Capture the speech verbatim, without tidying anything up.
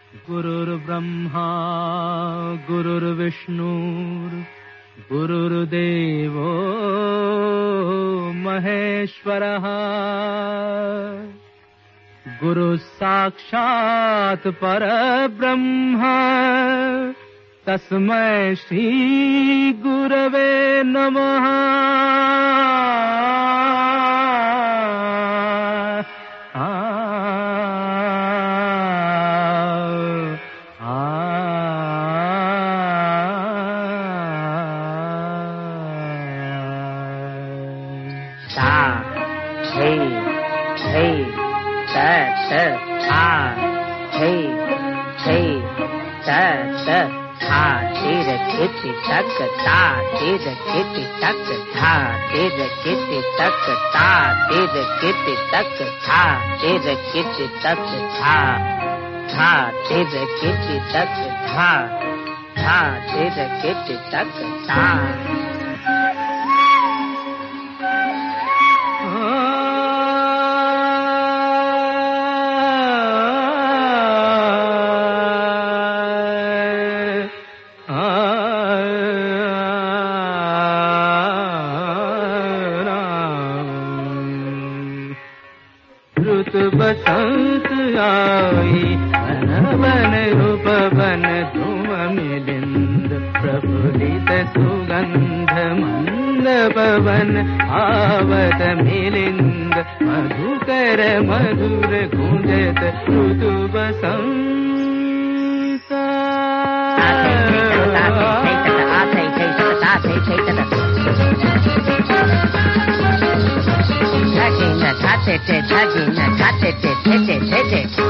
गुरुर्ब्रह्मा गुरुर्विष्णु गुरुर्देवो महेश्वरः गुरु साक्षात् परब्रह्म तस्मै श्री गुरवे नमः। Kitty tuck ta, did a kitty tuck ta, did a kitty tuck ta, did a kitty tuck ta, did a kitty tuck ta, ta, did a kitty tuck ta, ta, did a kitty tuck ta. बसंत आई वन वन रूप वन धूम मिलिंद प्रफुल्लित सुगंध मंद पवन आवत मिलिंद मधुकर मधुर गुंजत ऋतु बसंत। Tugging, tugging, tugging, tugging, tugging, tugging, tugging.